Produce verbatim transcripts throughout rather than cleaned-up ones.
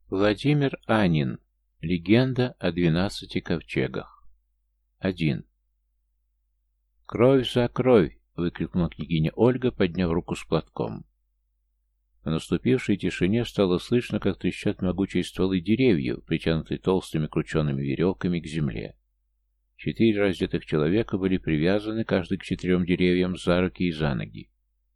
Владимир Анин. Легенда о двенадцати ковчегах. один. «Кровь за кровь!» — выкрикнула княгиня Ольга, подняв руку с платком. В наступившей тишине стало слышно, как трещат могучие стволы деревьев, притянутые толстыми кручеными веревками к земле. Четыре раздетых человека были привязаны, каждый к четырем деревьям, за руки и за ноги.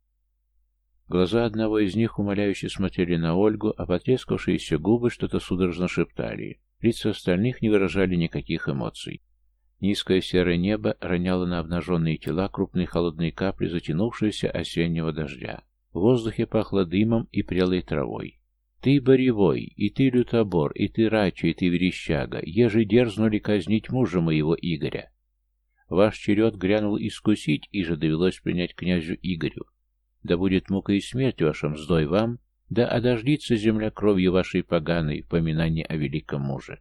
Глаза одного из них умоляюще смотрели на Ольгу, а потрескавшиеся губы что-то судорожно шептали. Лица остальных не выражали никаких эмоций. Низкое серое небо роняло на обнаженные тела крупные холодные капли затянувшегося осеннего дождя. В воздухе пахло дымом и прелой травой. «Ты, Боревой, и ты, Лютобор, и ты, Рача, и ты, Верещага, еже дерзнули казнить мужа моего Игоря. Ваш черед грянул искусить, и же довелось принять князю Игорю. Да будет мука и смерть вашим мздой вам, да одождится земля кровью вашей поганой в поминании о великом муже».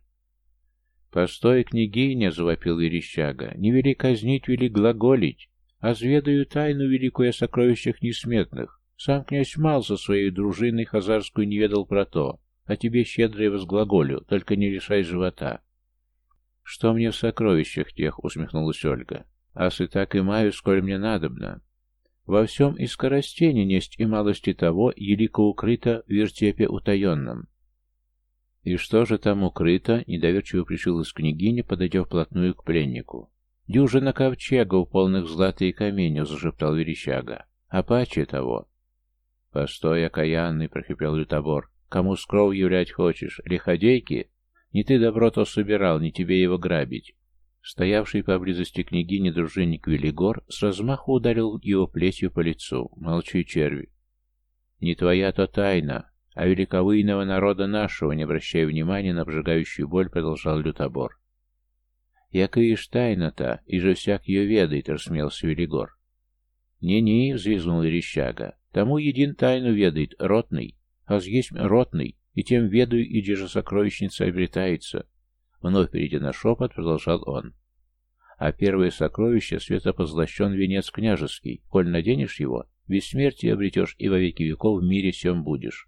«Постой, княгиня!» — завопил Верещага. «Не вели казнить, вели глаголить. А зведаю тайну великую о сокровищах несметных. Сам князь Мал со своей дружиной хазарскую не ведал про то, а тебе щедрое возглаголю, только не лишай живота». «Что мне в сокровищах тех?» — усмехнулась Ольга. «Ас и так и маю, сколь мне надобно. Во всем и скоростени несть и малости того, елико укрыто в вертепе утаенном». «И что же там укрыто?» — недоверчиво пришилась княгиня, подойдя вплотную к пленнику. «Дюжина ковчегов, полных злата и каменью», — зашептал Верещага. «А паче того». «Постой, окаянный», — прохрипел Лютобор. «Кому с кровью являть хочешь? Лиходейки? Не ты добро то собирал, не тебе его грабить». Стоявший поблизости княгини дружинник Велигор с размаху ударил его плетью по лицу. «Молчи, черви». «Не твоя то тайна, а великовыйного народа нашего», не обращая внимания на обжигающую боль, продолжал Лютобор. «Якая ж тайна-то, и же всяк ее ведает», — рассмеялся Велигор. «Не-не», — взвизгнул Верещага, — «тому един тайну ведает, ротный, аз есть ротный, и тем ведаю, и где же сокровищница обретается». Вновь перейдя на шепот, продолжал он. «А первое сокровище — светопозлощен венец княжеский. Коль наденешь его, бессмертие обретешь, и во веки веков в мире сем будешь».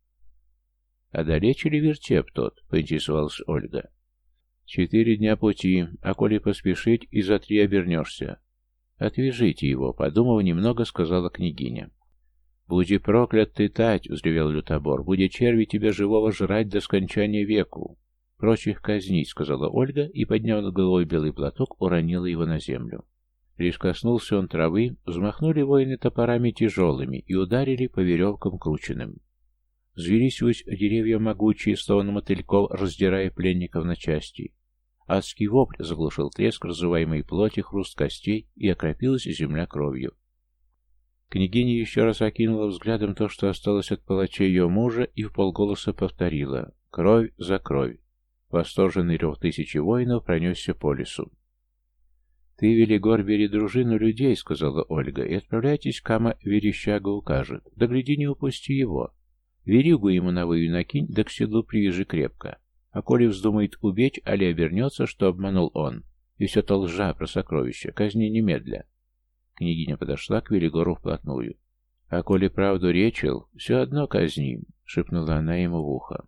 «А далече ли вертеп тот?» — поинтересовалась Ольга. «Четыре дня пути, а коли поспешить, и за три обернешься». «Отвяжите его», — подумав немного, сказала княгиня. «Буди проклят ты, тать!» — взревел Лютобор. «Буди черви тебя живого жрать до скончания веку!» «Прочих казнить», — сказала Ольга, и, подняв над головой белый платок, уронила его на землю. Лишь коснулся он травы, взмахнули воины топорами тяжелыми и ударили по веревкам крученным. Взвелись ввысь деревья могучие, словно мотыльков, раздирая пленников на части. Адский вопль заглушил треск разрываемой плоти, хруст костей, и окропилась земля кровью. Княгиня еще раз окинула взглядом то, что осталось от палача ее мужа, и вполголоса повторила: «Кровь за кровь». Восторженный рев тысячи воинов пронесся по лесу. «Ты, Велигор, бери дружину людей», — сказала Ольга, — «и отправляйтесь, кама Верещага укажет. Да гляди, не упусти его. Веригу ему на выю накинь, да к седлу привяжи крепко. А коли вздумает убить, али обернется, что обманул он, и все то лжа про сокровища, казни немедля». Княгиня подошла к Велигору вплотную. «А коли правду речил, все одно казни», — шепнула она ему в ухо.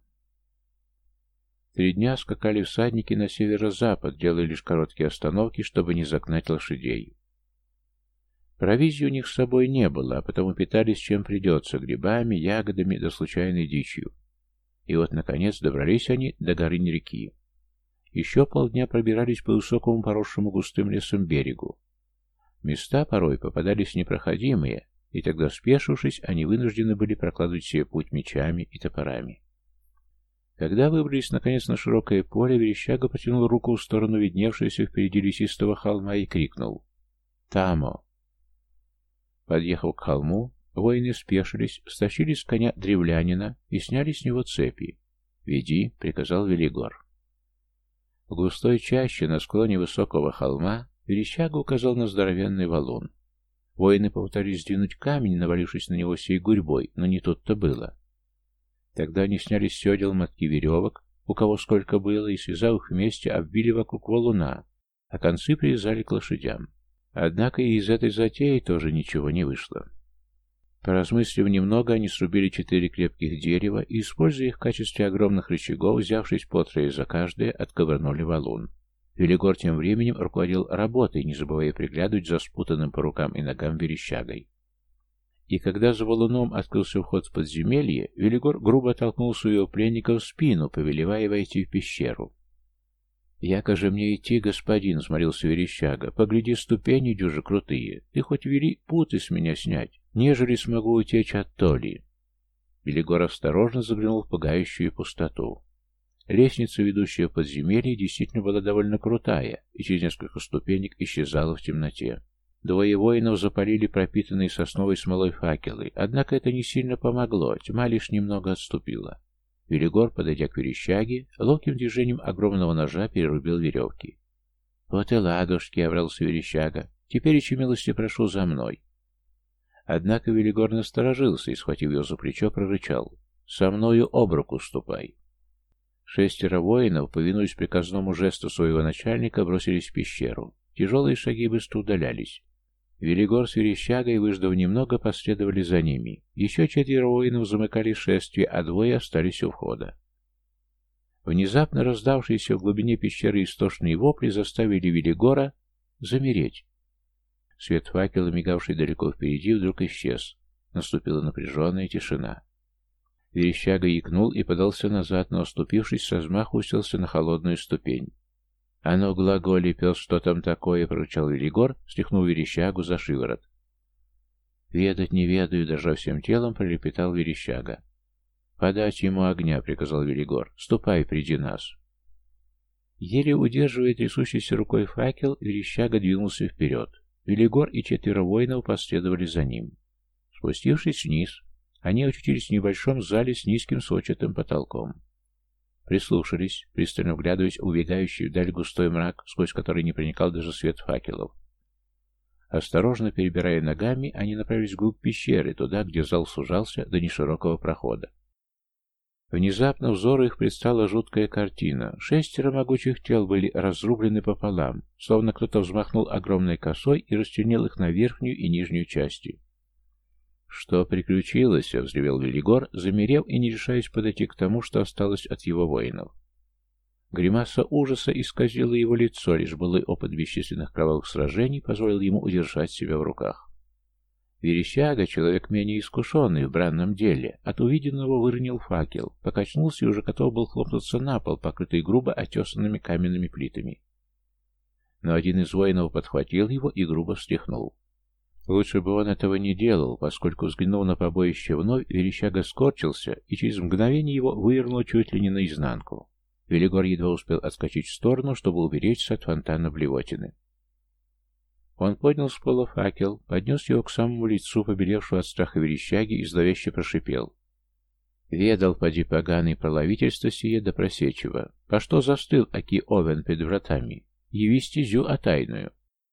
Три дня скакали всадники на северо-запад, делая лишь короткие остановки, чтобы не загнать лошадей. Провизии у них с собой не было, а потому питались чем придется — грибами, ягодами да случайной дичью. И вот, наконец, добрались они до горынь реки. Еще полдня пробирались по высокому поросшему густым лесом берегу. Места порой попадались непроходимые, и тогда, спешившись, они вынуждены были прокладывать себе путь мечами и топорами. Когда выбрались, наконец, на широкое поле, Верещага протянул руку в сторону видневшегося впереди лесистого холма и крикнул: «Тамо!». Подъехав к холму, воины спешились, стащили с коня древлянина и сняли с него цепи. «Веди», — приказал Велигор. В густой чаще на склоне высокого холма Верещага указал на здоровенный валун. Воины попытались сдвинуть камень, навалившись на него всей гурьбой, но не тут-то было. Тогда они сняли с седел мотки веревок, у кого сколько было, и, связав их вместе, обвили вокруг валуна, а концы привязали к лошадям. Однако и из этой затеи тоже ничего не вышло. Поразмыслив немного, они срубили четыре крепких дерева и, используя их в качестве огромных рычагов, взявшись по трое за каждое, отковырнули валун. Велигор тем временем руководил работой, не забывая приглядывать за спутанным по рукам и ногам верещагой. И когда за валуном открылся вход в подземелье, Велигор грубо толкнул своего пленника в спину, повелевая войти в пещеру. «Яко же мне идти, господин?» — взмолился верещага. «Погляди, ступени дюжи крутые. Ты хоть вели путы с меня снять, нежели смогу утечь от толи». Велигор осторожно заглянул в пугающую пустоту. Лестница, ведущая в подземелье, действительно была довольно крутая, и через несколько ступенек исчезала в темноте. Двое воинов запалили пропитанные сосновой смолой факелы, однако это не сильно помогло, тьма лишь немного отступила. Велигор, подойдя к верещаге, ловким движением огромного ножа перерубил веревки. «Вот и ладушки», — обрался верещага, — «теперь, еще милости прошу, за мной». Однако Велигор насторожился и, схватив его за плечо, прорычал: «Со мною об руку ступай». Шестеро воинов, повинуясь приказному жесту своего начальника, бросились в пещеру. Тяжелые шаги быстро удалялись. Велигор с верещагой, выждав немного, последовали за ними. Еще четверо воинов замыкали шествие, а двое остались у входа. Внезапно раздавшиеся в глубине пещеры истошные вопли заставили Велигора замереть. Свет факела, мигавший далеко впереди, вдруг исчез. Наступила напряженная тишина. Верещага икнул и подался назад, но, оступившись, с размаху уселся на холодную ступень. «А ну, глаголи, пес, что там такое?» — прорычал Велигор, стряхнув верещагу за шиворот. «Ведать не ведаю», — даже всем телом пролепетал верещага. «Подать ему огня», — приказал Велигор. «Ступай, приди нас». Еле удерживая трясущейся рукой факел, верещага двинулся вперед. Велигор и четверо воинов последовали за ним. Спустившись вниз, они очутились в небольшом зале с низким сводчатым потолком. Прислушались, пристально вглядываясь в убегающий вдаль густой мрак, сквозь который не проникал даже свет факелов. Осторожно перебирая ногами, они направились вглубь пещеры, туда, где зал сужался до неширокого прохода. Внезапно взору их предстала жуткая картина. Шестеро могучих тел были разрублены пополам, словно кто-то взмахнул огромной косой и расчленил их на верхнюю и нижнюю части. «Что приключилось?» — взревел Велигор, замерев и не решаясь подойти к тому, что осталось от его воинов. Гримаса ужаса исказила его лицо, лишь былой опыт бесчисленных кровавых сражений позволил ему удержать себя в руках. Верещага, человек менее искушенный в бранном деле, от увиденного выронил факел, покачнулся и уже готов был хлопнуться на пол, покрытый грубо отесанными каменными плитами. Но один из воинов подхватил его и грубо встряхнул. Лучше бы он этого не делал, поскольку, взглянув на побоище вновь, верещага скорчился, и через мгновение его вывернуло чуть ли не наизнанку. Велигор едва успел отскочить в сторону, чтобы уберечься от фонтана блевотины. Он поднял с пола факел, поднес его к самому лицу побелевшего от страха верещаги и зловеще прошипел: «Ведал, поди поганый, проловительство сие да просечево. По что застыл, аки овен пред вратами? Яви стезю отайную».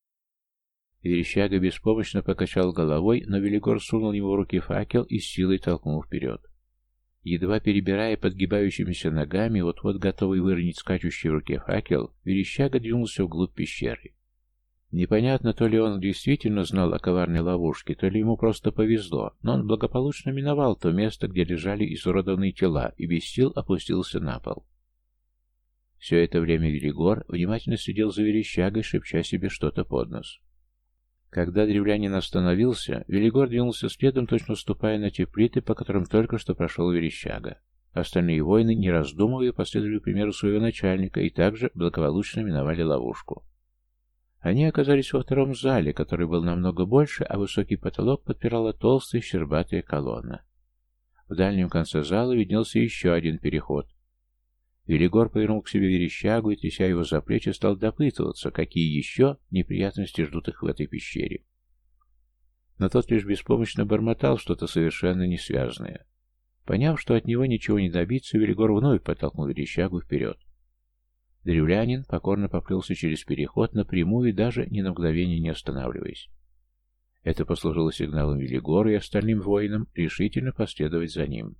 Верещага беспомощно покачал головой, но Велигор сунул ему в руки факел и с силой толкнул вперед. Едва перебирая подгибающимися ногами, вот-вот готовый выронить скачущий в руке факел, верещага двинулся вглубь пещеры. Непонятно, то ли он действительно знал о коварной ловушке, то ли ему просто повезло, но он благополучно миновал то место, где лежали изуродованные тела, и без сил опустился на пол. Все это время Велигор внимательно следил за верещагой, шепча себе что-то под нос. Когда древлянин остановился, Велигор двинулся следом, точно ступая на те плиты, по которым только что прошел верещага. Остальные воины, не раздумывая, последовали примеру своего начальника и также благополучно миновали ловушку. Они оказались во втором зале, который был намного больше, а высокий потолок подпирала толстая щербатая колонна. В дальнем конце зала виднелся еще один переход. Велигор повернул к себе верещагу и, тряся его за плечи, стал допытываться, какие еще неприятности ждут их в этой пещере. Но тот лишь беспомощно бормотал что-то совершенно несвязанное. Поняв, что от него ничего не добиться, Велигор вновь подтолкнул верещагу вперед. Древлянин покорно поплелся через переход напрямую, даже ни на мгновение не останавливаясь. Это послужило сигналом Велигору и остальным воинам решительно последовать за ним.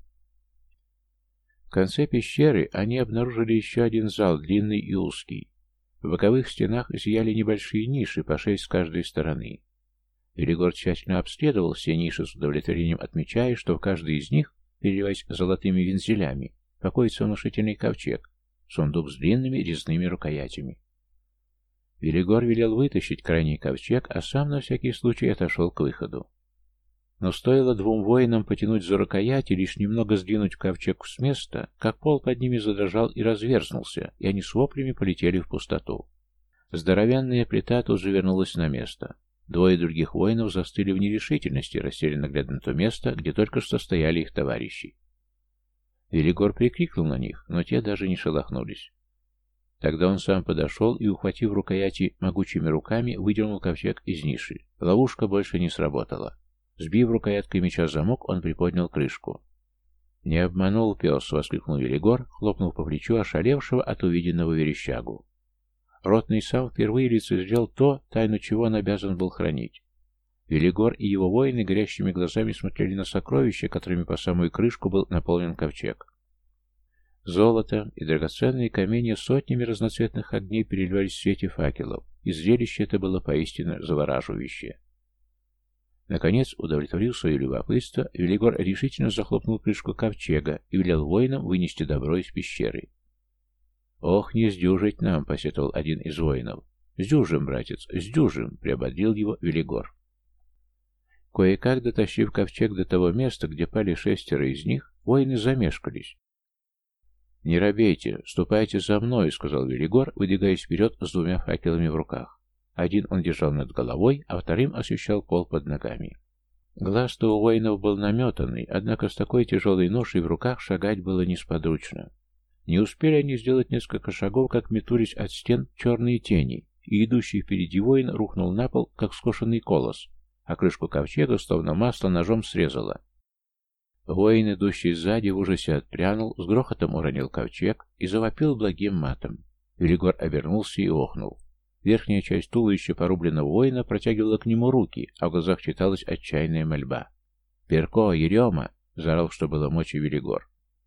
В конце пещеры они обнаружили еще один зал, длинный и узкий. В боковых стенах зияли небольшие ниши, по шесть с каждой стороны. Велигор тщательно обследовал все ниши с удовлетворением, отмечая, что в каждой из них, переливаясь золотыми вензелями, покоится внушительный ковчег, сундук с длинными резными рукоятями. Велигор велел вытащить крайний ковчег, а сам на всякий случай отошел к выходу. Но стоило двум воинам потянуть за рукоять и лишь немного сдвинуть ковчег с места, как пол под ними задрожал и разверзнулся, и они с воплями полетели в пустоту. Здоровенная плита тут же вернулась на место. Двое других воинов застыли в нерешительности, растерянно глядя на то место, где только что стояли их товарищи. Велигор прикрикнул на них, но те даже не шелохнулись. Тогда он сам подошел и, ухватив рукояти могучими руками, выдернул ковчег из ниши. Ловушка больше не сработала. Сбив рукояткой меча замок, он приподнял крышку. «Не обманул пес!» — воскликнул Велигор, хлопнув по плечу ошалевшего от увиденного верещагу. Ротный сам впервые лицезрел то, тайну чего он обязан был хранить. Велигор и его воины горящими глазами смотрели на сокровища, которыми по самую крышку был наполнен ковчег. Золото и драгоценные камни сотнями разноцветных огней переливались в свете факелов, и зрелище это было поистине завораживающее. Наконец, удовлетворив свое любопытство, Велигор решительно захлопнул крышку ковчега и велел воинам вынести добро из пещеры. «Ох, не сдюжить нам!» — посетовал один из воинов. «Сдюжим, братец, сдюжим!» — приободрил его Велигор. Кое-как дотащив ковчег до того места, где пали шестеро из них, воины замешкались. «Не робейте, ступайте за мной», — сказал Велигор, выдвигаясь вперед с двумя факелами в руках. Один он держал над головой, а вторым освещал пол под ногами. Глаз-то у воинов был наметанный, однако с такой тяжелой ношей в руках шагать было несподручно. Не успели они сделать несколько шагов, как метнулись от стен черные тени, и идущий впереди воин рухнул на пол, как скошенный колос, а крышку ковчега, словно масло, ножом срезало. Воин, идущий сзади, в ужасе отпрянул, с грохотом уронил ковчег и завопил благим матом. Велигор обернулся и охнул. Верхняя часть туловища порубленного воина протягивала к нему руки, а в глазах читалась отчаянная мольба. «Перко, Ерема!» — заорал, что было мочи Велигор.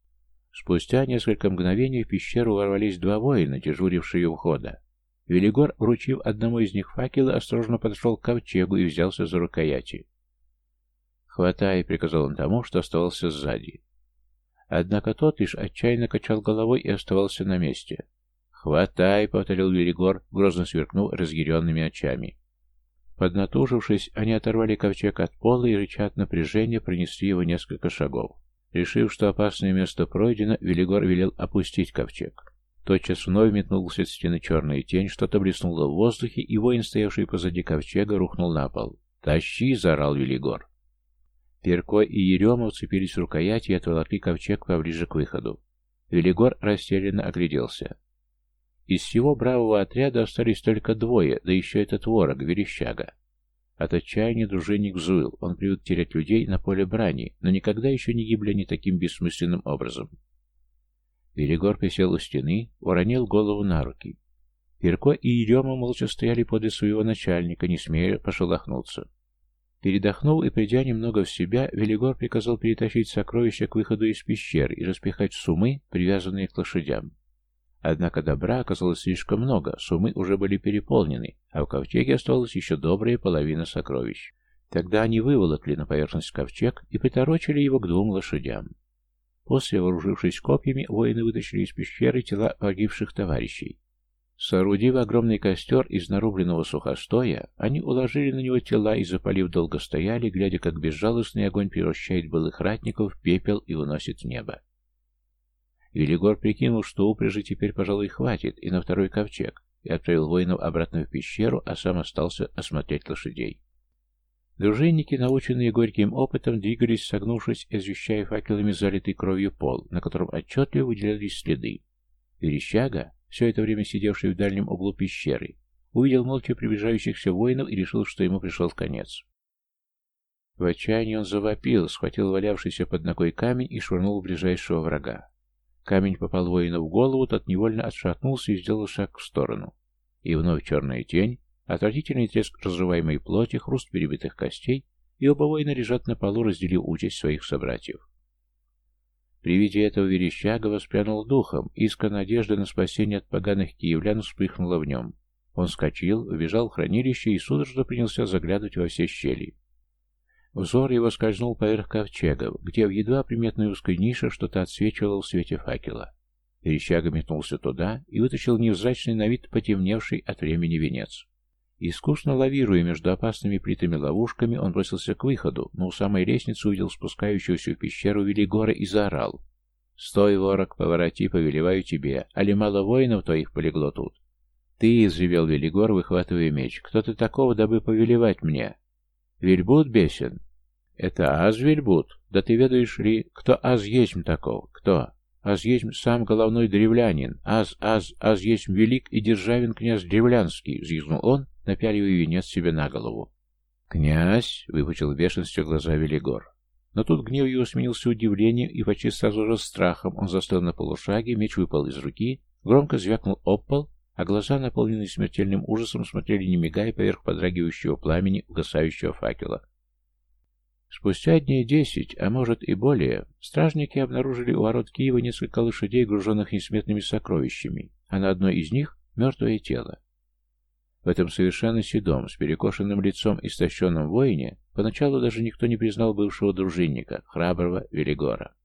Спустя несколько мгновений в пещеру ворвались два воина, дежурившие у входа. Велигор, вручив одному из них факелы, осторожно подошел к ковчегу и взялся за рукояти. «Хватай!» — приказал он тому, что оставался сзади. Однако тот лишь отчаянно качал головой и оставался на месте. «Хватай!» — повторил Велигор, грозно сверкнув разъяренными очами. Поднатужившись, они оторвали ковчег от пола и, рыча от напряжения, пронесли его несколько шагов. Решив, что опасное место пройдено, Велигор велел опустить ковчег. Тотчас вновь метнулся от стены черная тень, что-то блеснуло в воздухе, и воин, стоявший позади ковчега, рухнул на пол. «Тащи!» — заорал Велигор. Перко и Ерема вцепились в рукоять и отволокли ковчег поближе к выходу. Велигор растерянно огляделся. Из всего бравого отряда остались только двое, да еще этот ворог, верещага. От отчаяния дружинник взвыл, он привык терять людей на поле брани, но никогда еще не гибли они таким бессмысленным образом. Велигор присел у стены, уронил голову на руки. Перко и Ерема молча стояли подле своего начальника, не смея пошелохнуться. Передохнув и придя немного в себя, Велигор приказал перетащить сокровища к выходу из пещеры и распихать суммы, привязанные к лошадям. Однако добра оказалось слишком много, суммы уже были переполнены, а в ковчеге оставалась еще добрая половина сокровищ. Тогда они выволокли на поверхность ковчег и приторочили его к двум лошадям. После, вооружившись копьями, воины вытащили из пещеры тела погибших товарищей. Соорудив огромный костер из нарубленного сухостоя, они уложили на него тела и, запалив, долго стояли, глядя, как безжалостный огонь превращает былых ратников в пепел и уносит в небо. Велигор прикинул, что упряжи теперь, пожалуй, хватит и на второй ковчег, и отправил воинов обратно в пещеру, а сам остался осмотреть лошадей. Дружинники, наученные горьким опытом, двигались, согнувшись, освещая факелами залитый кровью пол, на котором отчетливо выделялись следы. Верещага, все это время сидевший в дальнем углу пещеры, увидел молча приближающихся воинов и решил, что ему пришел конец. В отчаянии он завопил, схватил валявшийся под ногой камень и швырнул в ближайшего врага. Камень попал воину в голову, тот невольно отшатнулся и сделал шаг в сторону. И вновь черная тень, отвратительный треск разрываемой плоти, хруст перебитых костей, и оба воина лежат на полу, разделив участь своих собратьев. При виде этого верещага воспрянул духом, искра надежды на спасение от поганых киевлян вспыхнула в нем. Он вскочил, убежал в хранилище и судорожно принялся заглядывать во все щели. Взор его скользнул поверх ковчегов, где в едва приметной узкой нише что-то отсвечивало в свете факела. Верещага метнулся туда и вытащил невзрачный на вид потемневший от времени венец. Искусно лавируя между опасными плитами-ловушками, он бросился к выходу, но у самой лестницы увидел спускающегося в пещеру Велигора и заорал: «Стой, ворог, повороти, повелеваю тебе, али мало воинов твоих полегло тут?» «Ты», — изревел Велигор, выхватывая меч, — «кто ты такого, дабы повелевать мне?» «Вельбут бесен?» «Это аз Вельбут? Да ты ведаешь ли, кто аз есть таков? Кто? Аз есть сам головной древлянин, аз, аз, аз есть велик и державен князь древлянский», — взвизгнул он, напяливая венец себе на голову. «Князь!» — выпучил в бешенстве глаза Велигор. Но тут гнев его сменился удивлением, и почти сразу же страхом он застыл на полушаге, меч выпал из руки, громко звякнул об пол, а глаза, наполненные смертельным ужасом, смотрели не мигая поверх подрагивающего пламени угасающего факела. Спустя дней десять, а может и более, стражники обнаружили у ворот Киева несколько лошадей, груженных несметными сокровищами, а на одной из них — мертвое тело. В этом совершенно седом, с перекошенным лицом истощенном воине поначалу даже никто не признал бывшего дружинника, храброго Велигора.